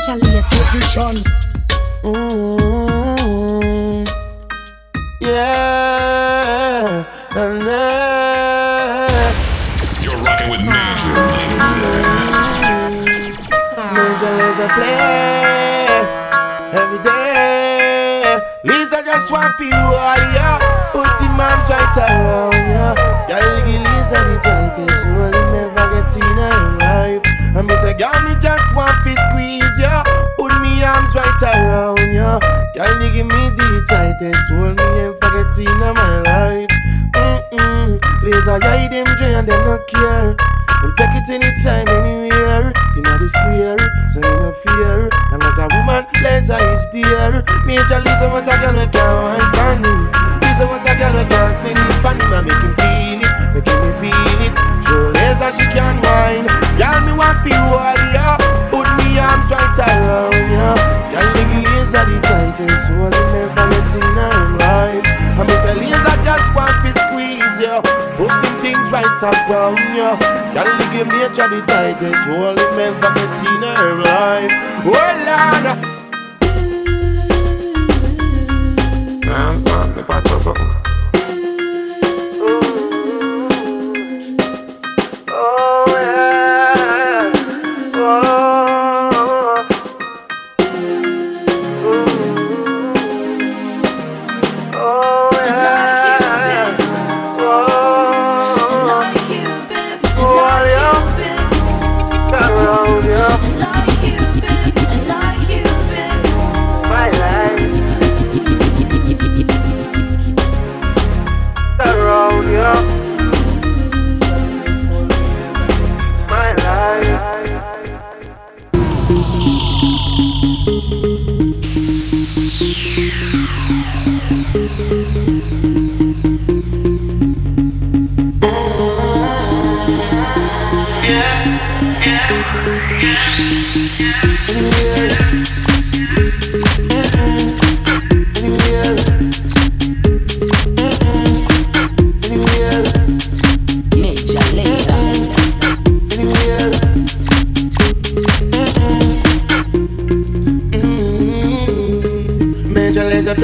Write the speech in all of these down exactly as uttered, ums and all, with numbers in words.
Major Lazer. Mm-hmm. Yeah, and then you're rocking with Major Lazer. Major Lazer play every day. Lisa just want for you all, yeah. Put him arms right around ya. Girl, give Lisa the tightest hold, never get in her life. And me say, girl, me just want to squeeze ya. Put me arms right around ya. Girl, you give me the tightest hold, me never get in my life. Mm-mm. Laser, yeah, them dry and them not care. Them take it anytime, anywhere. You know the square, so you no fear. Long as a woman, Laser is there. Major Lazer, what a girl we can't wine on him. Lazer, what a girl we can't spin it on him. I make him feel it, make him feel it. Show Lazer she can wine. Girl, me want feel all ya. Put me arms right around ya. Girl, me give Lazer the tightest hold, never let in her life. And me say Lazer just want to squeeze ya. Put them things right around ya. Girl, me give nature the tightest hold, never get in her life. Oh Lord. Hands on the pot or something. Major Lazer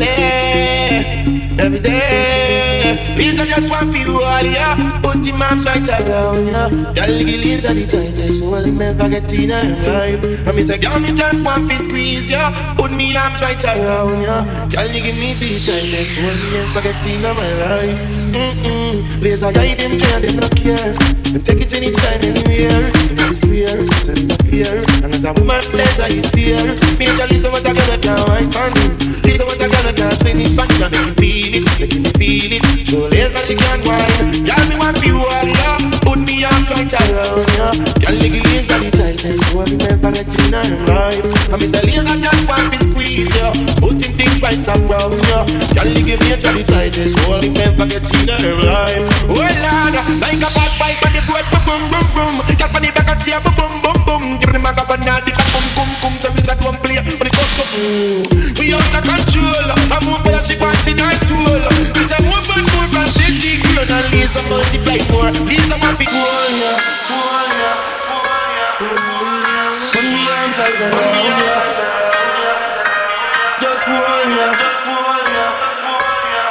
play every day. Lisa just want feel all ya. Put him arms right around ya. Girl, give Lisa the tightest hold, he never get in her life. And me say, girl, me just want to squeeze ya. Put me arms right around ya. Girl, you give me the tightest hold, he never get in my life. Mm-mm. Lazer guide them, try and them not care. And take it anytime, anywhere. You know it's weird, so you no fear. And as a woman, Lazer is there. Major Lazer, what I gotta do, I can't do. Lazer, what I gotta do, spin it back, make him feel it, make him feel it. Show Lazer she can wine. Girl, me want you all, yeah. Put me arms right around, yeah. Girl, nigga, Lazer the tightest, so we never get in her life. And me say Lazer just want to squeeze, yeah. Put him things right around, yeah. Girl, nigga, Major the tightest, so we never get in her life. Oh Lord, like a bad bike on the board, boom boom boom. Girl, on the back of chair, boom boom boom. Give them a gap and now the back, boom boom boom. So we start one play, but it goes up. We out of control. I move for your she wants in her soul. We say move and move and till she grow. And Lazer multiply more. Lazer want to go on ya, go on ya, go on ya. Put me arms right around ya. Just one ya, just one ya, just one ya.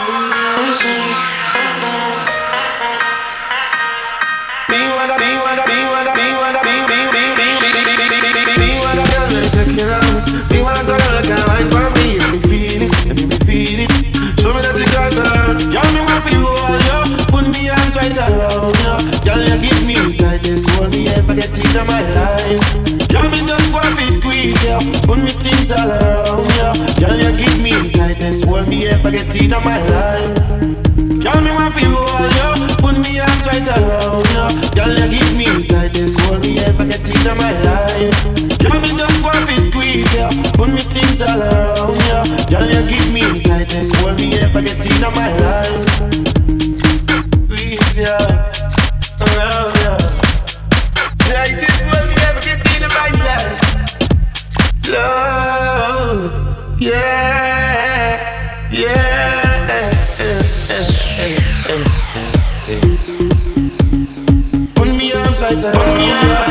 Me wanna, me wanna, me wanna, me wanna, me, me, me, me, me, me, me, me, me, me, me wanna girl that take it out. Me want a girl that can wine for me. Let me feel it, let me feel it. Show me that you got her. Y'all me want for you all, yo. Put me arms right around, yo. Y'all you give me the tightest hold me ever get in my life. Y'all me just want to squeeze, yo. Put me things all around, yo. Y'all you give me the tightest hold me ever get in my life. Y'all me want for you all, yo. Put me arms right around, yo. Y'all you give me the tightest hold me ever get in my life. Y'all me just want to squeeze, yo. Put me things all around, yo. Y'all you give me the tightest hold me ever get in my life. Squeeze, yo, around, yo. Tightest hold me ever get in my life. Love, yeah, yeah. Put me arms right around, yeah.